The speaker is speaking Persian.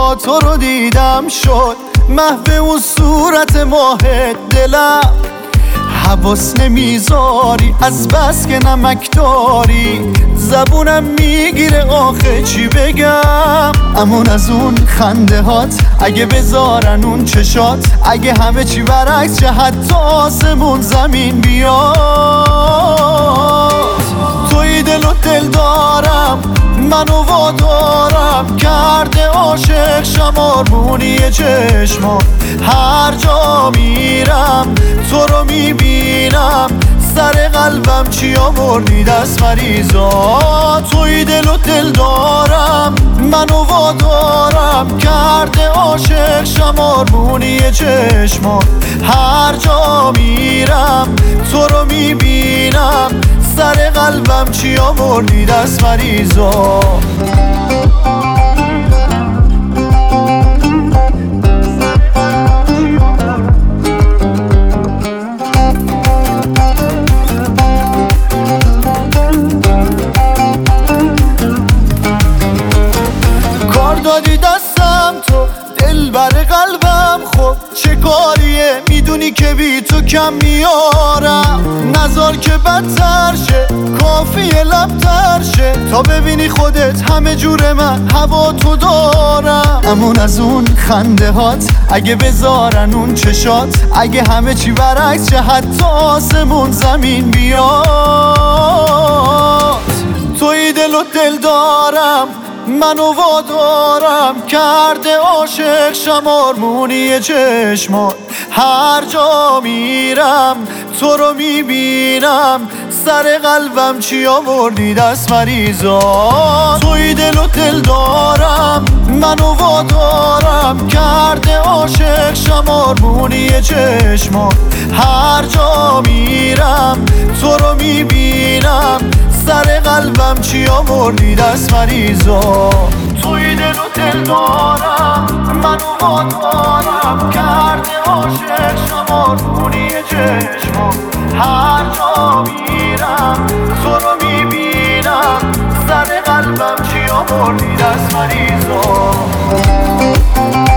با تو رو دیدم شد محو اون صورت ماهت دلم حواس نمیذاری از بس که نمک داری زبونم میگیره آخه چی بگم امون از اون خنده هات اگه بذارن اون چشات اگه همه چی برعکس شه حتی آسمون زمین بیاد توی دل و دل دارم منو وادارم کرده عاشق شمارمونی چشمان هر جا میرم تو رو میبینم سر قلبم چی آوردی دست مریضا توی دل و دل دارم منو وادارم کرده عاشق شمارمونی چشمان هر جا میرم تو رو میبینم سر قلبم چی آوردی دست مریضا کار دادی دستم تو دل بر قلبم خب چه کاریه میدونی که بی تو کم میارم نذار که بدتر شه کافیه لبتر شه تا ببینی خودت همه جور من هوا تو دارم امون از اون خنده هات اگه بذارن اون چشات اگه همه چی برعکس شه حتی آسمون زمین بیاد توی دل و دل دارم منو وادارم کرده عاشق شمارمونی چشمان هر جا میرم تو رو میبینم سر قلبم چی آوردی دست مریضا توی دل و دل دارم منو وادارم کرده عاشق شمارمونی چشمان هر جا میرم تو رو میبینم سر قلبم چی آوردی دست مریضا توی دل و دل دارم منو وادارم کرده عاشق شمارمونی چشمان هر جا میرم تو رو میبینم سر قلبم چی آوردی دست مریضا